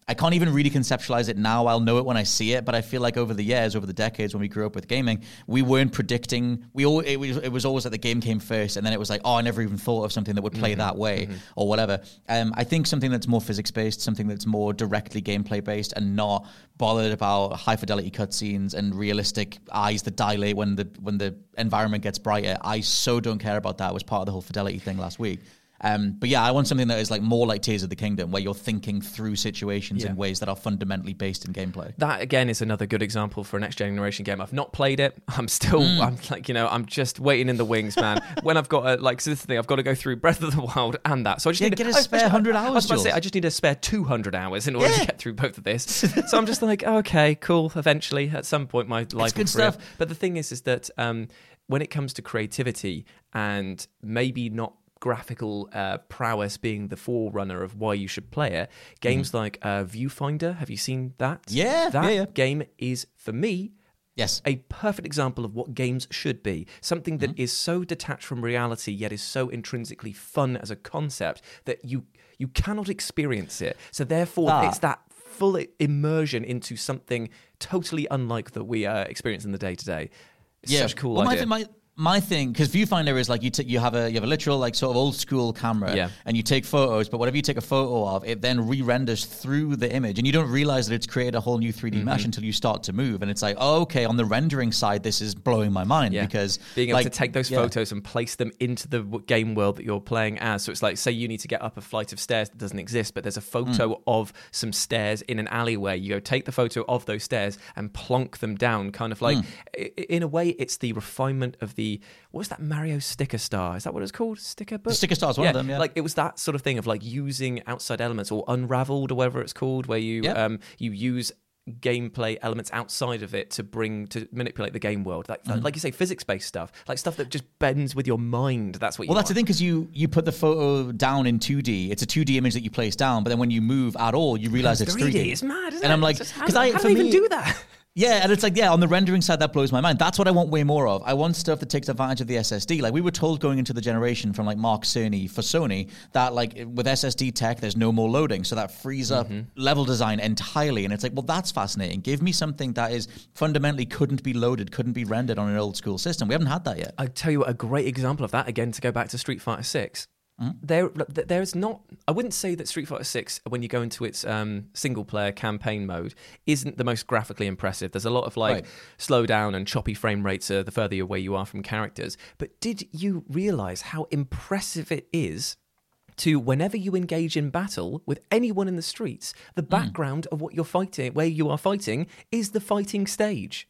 I can't even really conceptualize it now. I'll know it when I see it, but I feel like over the years, over the decades when we grew up with gaming, we weren't predicting. We all it was, it was always that the game came first, and then it was like, oh, I never even thought of something that would play mm-hmm. that way mm-hmm. or whatever. Um, I think something that's more physics-based, something that's more directly gameplay-based and not bothered about high-fidelity cutscenes and realistic eyes that dilate when the when the environment gets brighter. I so don't care about that. It was part of the whole fidelity thing last week. Um, but yeah, I want something that is like more like Tears of the Kingdom, where you're thinking through situations yeah. in ways that are fundamentally based in gameplay. That again is another good example for a next generation game. I've not played it. I'm still, mm. I'm like, you know, I'm just waiting in the wings, man. When I've got a, like, so this is the thing, I've got to go through Breath of the Wild and that. So I just yeah, need get a I, spare I, hundred I, hours. I was about to say, I just need a spare two hundred hours in order yeah. to get through both of this. So I'm just like, okay, cool. Eventually, at some point, my life will free up. But the thing is, is that um, when it comes to creativity and maybe not graphical uh, prowess being the forerunner of why you should play it, games mm. like uh, Viewfinder, have you seen that? Yeah, that yeah, yeah. game is, for me, yes, a perfect example of what games should be. Something that mm. is so detached from reality, yet is so intrinsically fun as a concept that you you cannot experience it. So therefore, ah. it's that full immersion into something totally unlike that we uh, experience in the day to day. Yeah, such a cool well, idea. My, th- my, my thing, because Viewfinder is like you t- you have a you have a literal like sort of old school camera, yeah. and you take photos, but whatever you take a photo of, it then re-renders through the image, and you don't realize that it's created a whole new three D mm-hmm. mesh until you start to move, and it's like, oh, okay, on the rendering side, this is blowing my mind yeah. because being able like, to take those yeah. photos and place them into the w- game world that you're playing as. So it's like, say you need to get up a flight of stairs that doesn't exist, but there's a photo mm. of some stairs in an alleyway. You go take the photo of those stairs and plonk them down, kind of like, mm. I- in a way, it's the refinement of the, what was that Mario Sticker Star? Is that what it's called? Sticker book? The Sticker Star is one yeah, of them, yeah. Like it was that sort of thing of like using outside elements or Unraveled or whatever it's called, where you yep. um you use gameplay elements outside of it to bring to manipulate the game world, like mm. like you say, physics-based stuff, like stuff that just bends with your mind. That's what you well want. That's the thing, because you you put the photo down in two D. It's a two D image that you place down, but then when you move at all, you realize it's three D. It's mad, isn't and it? I'm like, because I how do they even do that? Yeah, and it's like, yeah, on the rendering side, that blows my mind. That's what I want way more of. I want stuff that takes advantage of the S S D. Like, we were told going into the generation from, like, Mark Cerny for Sony that, like, with S S D tech, there's no more loading. So that frees up mm-hmm. level design entirely. And it's like, well, that's fascinating. Give me something that is fundamentally couldn't be loaded, couldn't be rendered on an old school system. We haven't had that yet. I tell you what, a great example of that, again, to go back to Street Fighter six. Mm-hmm. There, there's not. I wouldn't say that Street Fighter six, when you go into its um, single-player campaign mode, isn't the most graphically impressive. There's a lot of like right. slow down and choppy frame rates uh, the further away you are from characters. But did you realise how impressive it is to, whenever you engage in battle with anyone in the streets, the background mm. of what you're fighting, where you are fighting, is the fighting stage.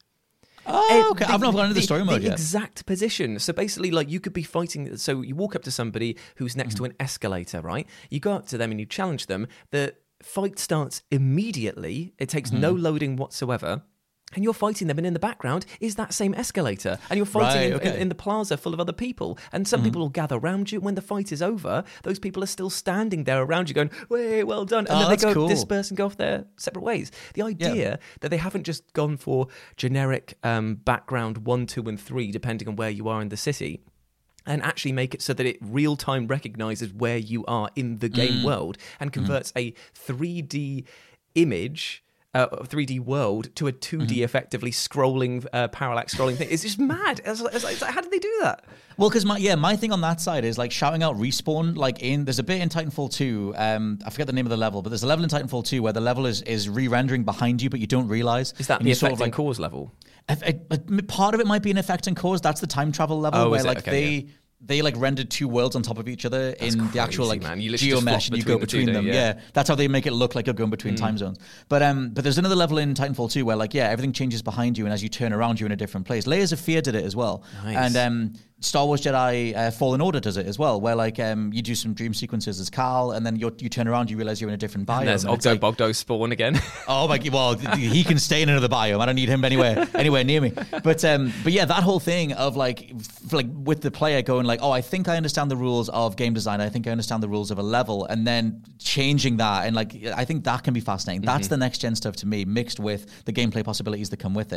Oh, okay. The, I've not gone into the story mode the yet. Exact position. So basically, like, you could be fighting. So you walk up to somebody who's next mm-hmm. to an escalator, right? You go up to them and you challenge them. The fight starts immediately. It takes mm-hmm. no loading whatsoever. And you're fighting them, and in the background is that same escalator. And you're fighting right, in, okay. in, in the plaza full of other people. And some mm-hmm. people will gather around you. When the fight is over, those people are still standing there around you going, "Way, well done." And oh, then they go cool. disperse and go off their separate ways. The idea yeah. that they haven't just gone for generic um, background one, two, and three, depending on where you are in the city, and actually make it so that it real-time recognizes where you are in the game mm. world and converts mm. a three D image... Uh, three D world to a two D mm-hmm. effectively scrolling, uh, parallax scrolling thing. It's just mad. It's like, it's like, it's like, how did they do that? Well, because my yeah, my thing on that side is like shouting out respawn. Like in there's a bit in Titanfall two. Um, I forget the name of the level, but there's a level in Titanfall two where the level is is re-rendering behind you, but you don't realize. Is that and the effect sort of like, and cause level? If, if, part of it might be an effect and cause. That's the time travel level oh, where is it? like Okay, they. yeah. They like rendered two worlds on top of each other That's in crazy, the actual like man. You geomesh, and you go between, between them. Yeah. yeah, that's how they make it look like you're going between mm. time zones. But um, but there's another level in Titanfall two where like yeah, everything changes behind you, and as you turn around, you're in a different place. Layers of Fear did it as well, nice. and um, Star Wars Jedi uh, Fallen Order does it as well, where like um, you do some dream sequences as Cal, and then you you turn around, you realize you're in a different biome. And there's and Ogdo like, Bogdo spawn again. oh my god! Well, he can stay in another biome. I don't need him anywhere anywhere near me. But um, but yeah, that whole thing of like f- like with the player going like, oh, I think I understand the rules of game design. I think I understand the rules of a level, and then changing that, and like I think that can be fascinating. That's mm-hmm. the next gen stuff to me, mixed with the gameplay possibilities that come with it.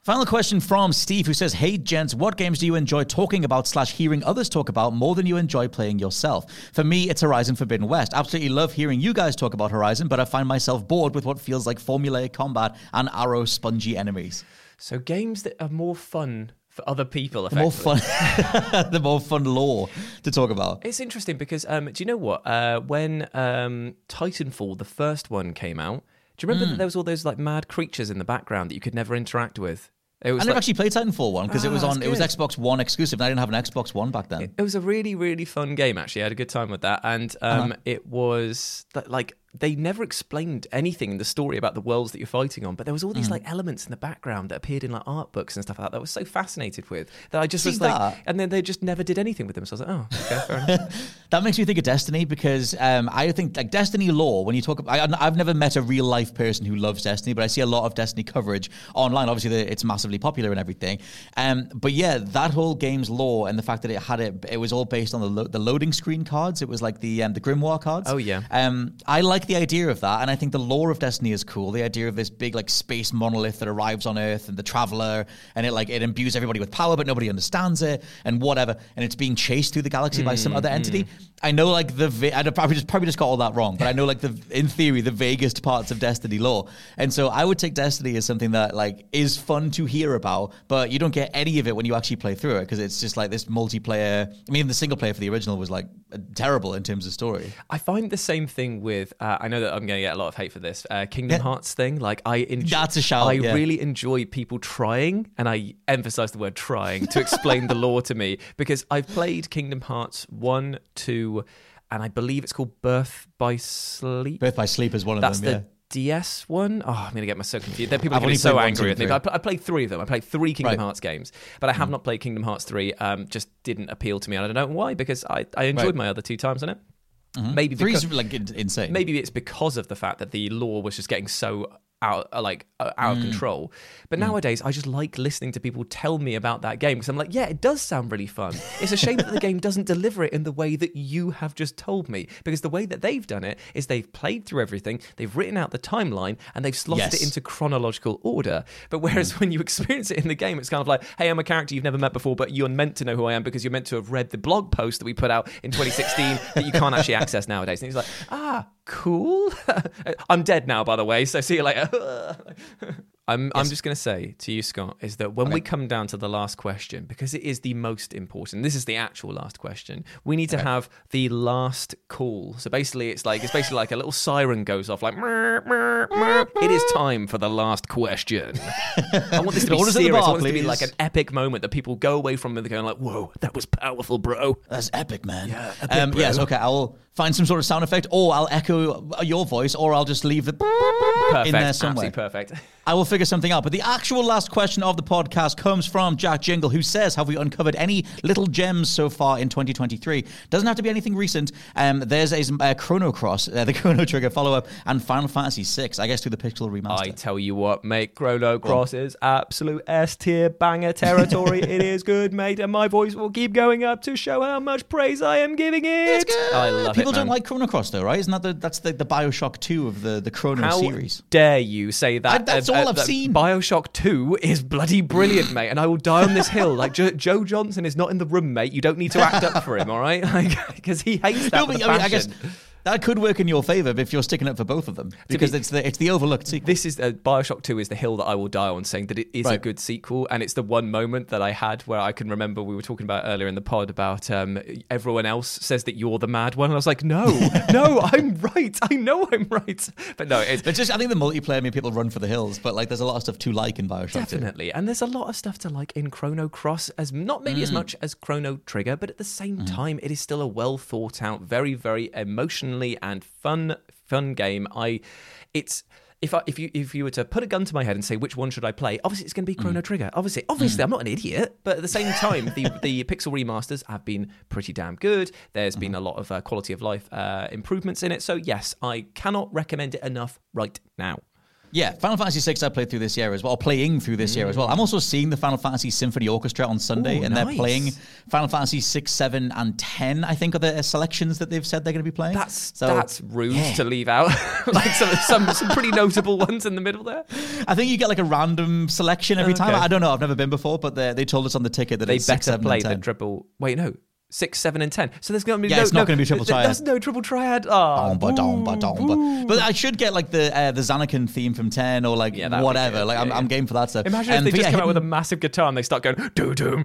Final question from Steve, who says, hey, gents, what games do you enjoy talking about slash hearing others talk about more than you enjoy playing yourself? For me, it's Horizon Forbidden West. Absolutely love hearing you guys talk about Horizon, but I find myself bored with what feels like formulaic combat and arrow spongy enemies. So games that are more fun for other people, the more fun, the more fun lore to talk about. It's interesting because, um, do you know what? Uh, when um, Titanfall, the first one, came out, do you remember mm. that there was all those like mad creatures in the background that you could never interact with? It was I never like, actually played Titanfall one because ah, it was on. Good. It was Xbox One exclusive, and I didn't have an Xbox One back then. It, it was a really, really fun game. Actually, I had a good time with that, and um, uh-huh. it was like they never explained anything in the story about the worlds that you're fighting on, but there was all these mm. like elements in the background that appeared in like art books and stuff like that that I was so fascinated with that I just See was like, that? and then they just never did anything with them. So I was like, oh, okay, fair enough. That makes me think of Destiny because um, I think like Destiny lore, when you talk about, I, I've never met a real life person who loves Destiny, but I see a lot of Destiny coverage online. Obviously, the, it's massively popular and everything. Um, but yeah, that whole game's lore and the fact that it had it, it was all based on the lo- the loading screen cards. It was like the um, the Grimoire cards. Oh yeah. Um, I like the idea of that. And I think the lore of Destiny is cool. The idea of this big like space monolith that arrives on Earth and the Traveler, and it like it imbues everybody with power, but nobody understands it and whatever. And it's being chased through the galaxy mm, by some other entity. Mm. I know like the va- I'd probably just probably just got all that wrong, but I know like the in theory the vaguest parts of Destiny lore. And so I would take Destiny as something that like is fun to hear about, but you don't get any of it when you actually play through it because it's just like this multiplayer. I mean, the single player for the original was like terrible in terms of story. I find the same thing with. Uh, I know that I'm going to get a lot of hate for this uh, Kingdom yeah. Hearts thing. Like I enjoy, that's a shout. I yeah. really enjoy people trying, and I emphasize the word trying to explain the lore to me because I've played Kingdom Hearts one, two, and I believe it's called Birth by Sleep. Birth by Sleep is one of that's them. That's the yeah. D S one. Oh, I'm going to get myself confused. There people are going to be so angry with me. But I, I played three of them. I played three Kingdom right. Hearts games, but I have mm. not played Kingdom Hearts three. Um, just didn't appeal to me. And I don't know why because I, I enjoyed right. my other two times on it. Mm-hmm. Maybe because, Three's like insane. Maybe it's because of the fact that the lore was just getting so out, like uh, out mm. of control. But mm. nowadays, I just like listening to people tell me about that game because I'm like, yeah, it does sound really fun. It's a shame that the game doesn't deliver it in the way that you have just told me. Because the way that they've done it is they've played through everything, they've written out the timeline, and they've slotted yes. it into chronological order. But whereas mm. when you experience it in the game, it's kind of like, hey, I'm a character you've never met before, but you're meant to know who I am because you're meant to have read the blog post that we put out in twenty sixteen that you can't actually access nowadays. And he's like, ah, cool. I'm dead now, by the way, so see you later. I'm yes. I'm just going to say to you, Scott, is that when okay. we come down to the last question, because it is the most important, this is the actual last question, we need to okay. have the last call. So basically, it's like it's basically like a little siren goes off, like, murr, murr, murr. It is time for the last question. I want this to be serious. Bar, I want this to be like an epic moment that people go away from and they're going like, whoa, that was powerful, bro. That's epic, man. Yeah, epic, um, yes, okay, I'll find some sort of sound effect, or I'll echo your voice, or I'll just leave the perfect, in there somewhere. Absolutely perfect. I will figure something out. But the actual last question of the podcast comes from Jack Jingle, who says, have we uncovered any little gems so far in twenty twenty-three? Doesn't have to be anything recent. Um, there's a, a Chrono Cross, uh, the Chrono Trigger follow-up, and Final Fantasy six, I guess, through the Pixel remaster. I tell you what, mate, Chrono Cross is absolute S-tier banger territory. It is good, mate, and my voice will keep going up to show how much praise I am giving it. It's good. I love People it, don't like Chrono Cross, though, right? Isn't that the, that's the, the Bioshock two of the, the Chrono how series? How dare you say that? I, that's uh, all uh, I've seen. Bioshock two is bloody brilliant, mate, and I will die on this hill. Like, jo- Joe Johnson is not in the room, mate. You don't need to act up for him, all right? Because like, he hates that. No, but, I mean, I guess that could work in your favour if you're sticking up for both of them, because be, it's the it's the overlooked sequel. This is uh, Bioshock two is the hill that I will die on, saying that it is right. a good sequel, and it's the one moment that I had where I can remember we were talking about earlier in the pod about um, everyone else says that you're the mad one, and I was like, no, no, I'm right. I know I'm right, but no, it's but just I think the multiplayer, I mean, people run for the hills, but like there's a lot of stuff to like in Bioshock. Definitely, too. And there's a lot of stuff to like in Chrono Cross, as not maybe mm. as much as Chrono Trigger, but at the same mm. time, it is still a well thought out, very very emotionally and fun. Fun, fun game. I, it's if I if you if you were to put a gun to my head and say which one should I play, obviously it's going to be Chrono mm. Trigger. Obviously, obviously mm. I'm not an idiot, but at the same time, the the Pixel remasters have been pretty damn good. There's mm. been a lot of uh, quality of life uh, improvements in it. So yes, I cannot recommend it enough right now. Yeah, Final Fantasy six I played through this year as well, or playing through this mm. year as well. I'm also seeing the Final Fantasy Symphony Orchestra on Sunday, Ooh, and nice. they're playing Final Fantasy six, seven, and ten, I think, are the selections that they've said they're going to be playing. That's so, that's rude yeah. to leave out. Like some, some some pretty notable ones in the middle there. I think you get like a random selection every Okay. time. I don't know, I've never been before, but they, they told us on the ticket that They it's better six, seven, play and ten. the triple. Wait, no. Six, seven, and ten. So there's going to be Yeah, no, it's not no, going to be triple triad. There's no triple triad. Oh, Ba dom, ba dom, ba. But I should get like the uh, the Xanakin theme from ten or like Yeah, that'd be whatever. good. Like I'm, Yeah, I'm yeah. game for that stuff. Imagine Um, if they but just yeah, come out with a hidden- massive guitar and they start going doo doom,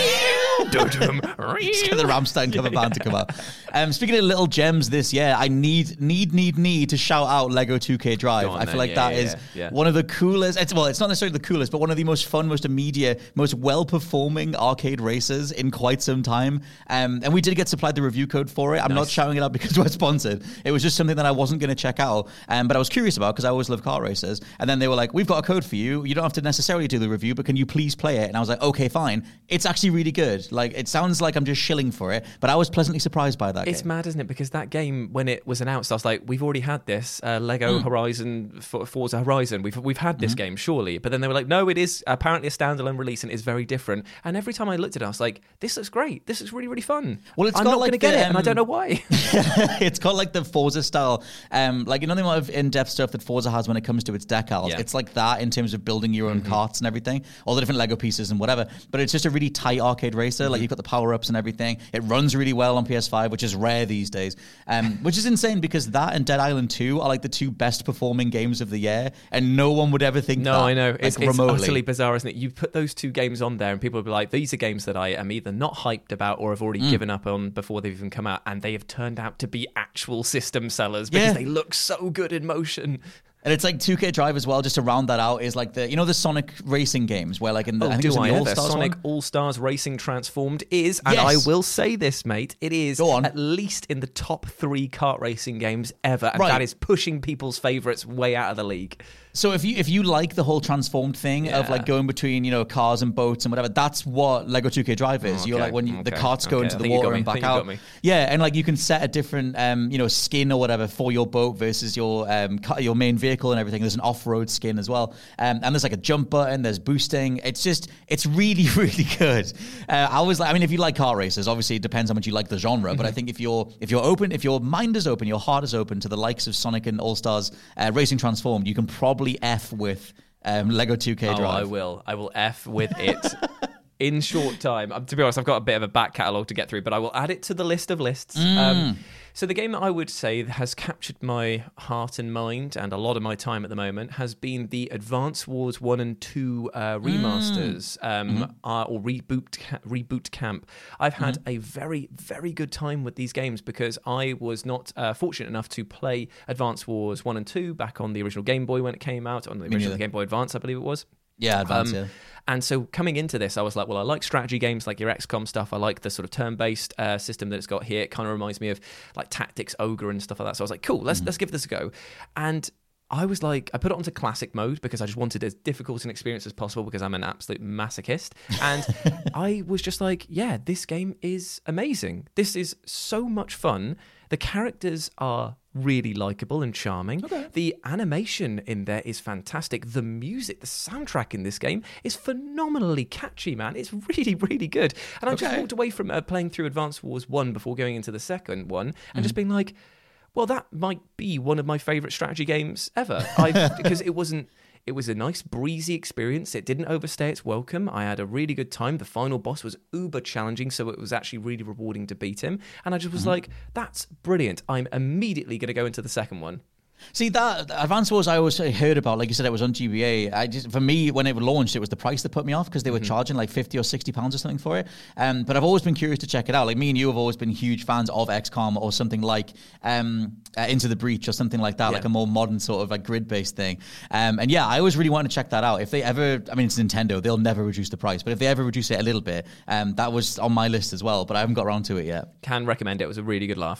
doo doom. Just get the Rammstein cover band to come out. Um, speaking of little gems this year, I need, need, need, need to shout out Lego two K Drive. Go on I feel then. like Yeah, that yeah, is yeah, yeah. one of the coolest. It's, well, it's not necessarily the coolest, but one of the most fun, most immediate, most well-performing arcade races in quite some time. Um, and we did get supplied the review code for it. I'm not shouting it out because we're sponsored. It was just something that I wasn't going to check out, um, but I was curious about because I always love car races. And then they were like, "We've got a code for you. You don't have to necessarily do the review, but can you please play it?" And I was like, "Okay, fine." It's actually really good. Like, it sounds like I'm just shilling for it, but I was pleasantly surprised by that. It's game. mad, isn't it? Because that game, when it was announced, I was like, "We've already had this uh, Lego Mm. Horizon, For- Forza Horizon. We've we've had this Mm-hmm. game, surely." But then they were like, "No, it is apparently a standalone release and is very different." And every time I looked at it, I was like, "This looks great. This looks really, really fun." Well, it's I'm got not like going to get the, it, and I don't um, know why. It's got like the Forza style, um, like you know the amount of in-depth stuff that Forza has when it comes to its decals. Yeah. It's like that in terms of building your own Mm-hmm. carts and everything, all the different Lego pieces and whatever. But it's just a really tight arcade racer. Mm-hmm. Like you've got the power-ups and everything. It runs really well on P S five, which is rare these days. Um, which is insane because that and Dead Island two are like the two best performing games of the year, and no one would ever think No, that. I know. Like, It's, it's remotely. utterly bizarre, isn't it? You put those two games on there and people will be like, these are games that I am either not hyped about or have already Mm. given up on before they've even come out. And they have turned out to be actual system sellers because Yeah. they look so good in motion. And it's like two K Drive as well, just to round that out, is like the, you know, the Sonic racing games where like in the, Oh, I think do it was in I the ever? All-Stars Sonic one. All-Stars Racing Transformed is, and Yes. I will say this, mate, it is Go on. at least in the top three kart racing games ever. And Right. that is pushing people's favourites way out of the league. So if you if you like the whole transformed thing of Yeah. like going between, you know, cars and boats and whatever, that's what Lego two K Drive is. Oh, You're okay, like when you, the okay, carts go okay. into I the think you water got me, and I back think you got out. me. Yeah, and like you can set a different um, you know, skin or whatever for your boat versus your um car, your main vehicle and everything. There's an off-road skin as well. Um, and there's like a jump button, there's boosting. It's just it's really really good. Uh, I was like I mean if you like car races, obviously it depends how much you like the genre, Mm-hmm. but I think if you're if you're open, if your mind is open, your heart is open to the likes of Sonic and All-Stars uh, Racing Transformed, you can probably F with Um, Lego two K Oh, Drive. I will. I will F with it in short time. Um, to be honest, I've got a bit of a back catalogue to get through, but I will add it to the list of lists. Mm. Um, so the game that I would say has captured my heart and mind and a lot of my time at the moment has been the Advance Wars one and two uh, remasters um, Mm-hmm. uh, or reboot ca- reboot camp. I've had Mm-hmm. a very, very good time with these games because I was not uh, fortunate enough to play Advance Wars one and two back on the original Game Boy when it came out, on the original neither. Game Boy Advance, I believe it was. Yeah, Advance, Um, yeah. And so coming into this, I was like, well, I like strategy games like your X COM stuff. I like the sort of turn-based uh, system that it's got here. It kind of reminds me of like Tactics Ogre and stuff like that. So I was like, cool, let's let's give this a go. And I was like, I put it onto classic mode because I just wanted as difficult an experience as possible because I'm an absolute masochist. And I was just like, yeah, this game is amazing. This is so much fun. The characters are really likable and charming. Okay. The animation in there is fantastic. The music, the soundtrack in this game is phenomenally catchy, man. It's really, really good. And I just Okay. walked away from uh, playing through Advance Wars one before going into the second one and just being like, well, that might be one of my favourite strategy games ever. I because it wasn't. It was a nice, breezy experience. It didn't overstay its welcome. I had a really good time. The final boss was uber challenging, so it was actually really rewarding to beat him. And I just was Mm-hmm. like, that's brilliant. I'm immediately going to go into the second one. See, that Advance Wars I always heard about, like you said, it was on G B A. I just, for me, when it launched, it was the price that put me off because they were Mm-hmm. charging like fifty or sixty pounds or something for it. Um, but I've always been curious to check it out. Like me and you have always been huge fans of X COM or something like um, uh, Into the Breach or something like that, Yeah. like a more modern sort of like grid-based thing. Um, and yeah, I always really wanted to check that out. If they ever, I mean, it's Nintendo, they'll never reduce the price, but if they ever reduce it a little bit, um, that was on my list as well, but I haven't got around to it yet. Can recommend it. It was a really good laugh.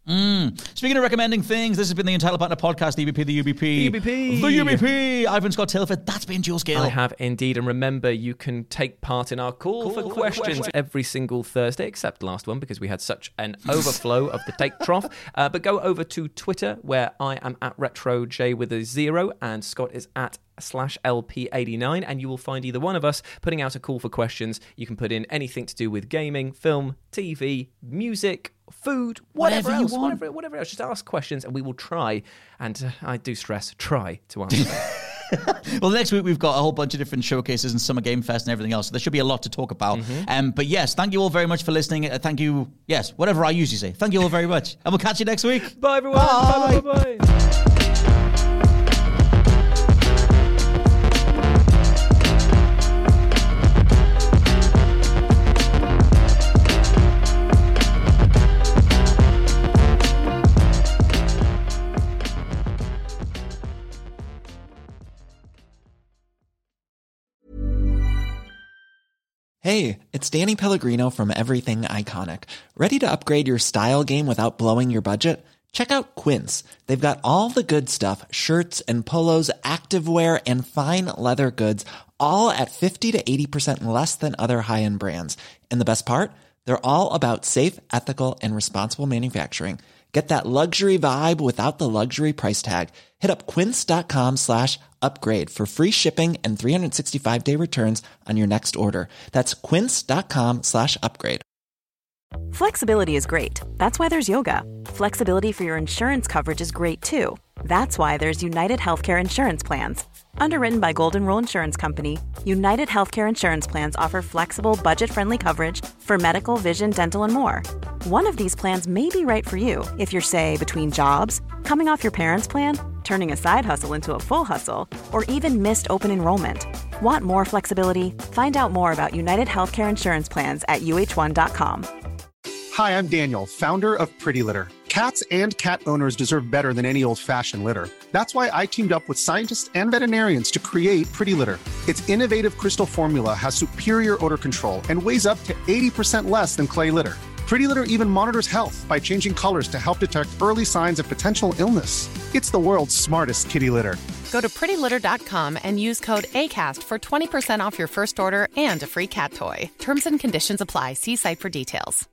Mm. Speaking of recommending things, this has been the Entitled Partner Podcast, the U B P, the U B P. The U B P. The U B P. I've been Scott Tilford. That's been Jules Gill. I have indeed. And remember, you can take part in our call, call for, for questions, questions every single Thursday, except last one, because we had such an overflow of the take trough. Uh, but go over to Twitter, where I am at RetroJ with a zero, and Scott is at slash L P eighty-nine, and you will find either one of us putting out a call for questions. You can put in anything to do with gaming, film, T V, music, food, whatever, whatever else, you want. Whatever, whatever else. Just ask questions and we will try, and uh, I do stress, try to answer them. Well, next week we've got a whole bunch of different showcases and Summer Game Fest and everything else, so there should be a lot to talk about. Mm-hmm. Um, but yes, thank you all very much for listening. Uh, thank you, yes, whatever I usually say. Thank you all very much. And we'll catch you next week. Bye, everyone. Bye, bye, bye, bye. Hey, it's Danny Pellegrino from Everything Iconic. Ready to upgrade your style game without blowing your budget? Check out Quince. They've got all the good stuff, shirts and polos, activewear, and fine leather goods, all at fifty to eighty percent less than other high-end brands. And the best part? They're all about safe, ethical, and responsible manufacturing. Get that luxury vibe without the luxury price tag. Hit up quince.com slash upgrade for free shipping and three sixty-five day returns on your next order. That's quince.com slash upgrade. Flexibility is great. That's why there's yoga. Flexibility for your insurance coverage is great too. That's why there's United Healthcare Insurance Plans. Underwritten by Golden Rule Insurance Company, United Healthcare Insurance Plans offer flexible, budget-friendly coverage for medical, vision, dental, and more. One of these plans may be right for you if you're, say, between jobs, coming off your parents' plan, turning a side hustle into a full hustle, or even missed open enrollment. Want more flexibility? Find out more about United Healthcare Insurance Plans at U H one dot com. Hi, I'm Daniel, founder of Pretty Litter. Cats and cat owners deserve better than any old-fashioned litter. That's why I teamed up with scientists and veterinarians to create Pretty Litter. Its innovative crystal formula has superior odor control and weighs up to eighty percent less than clay litter. Pretty Litter even monitors health by changing colors to help detect early signs of potential illness. It's the world's smartest kitty litter. Go to pretty litter dot com and use code ACAST for twenty percent off your first order and a free cat toy. Terms and conditions apply. See site for details.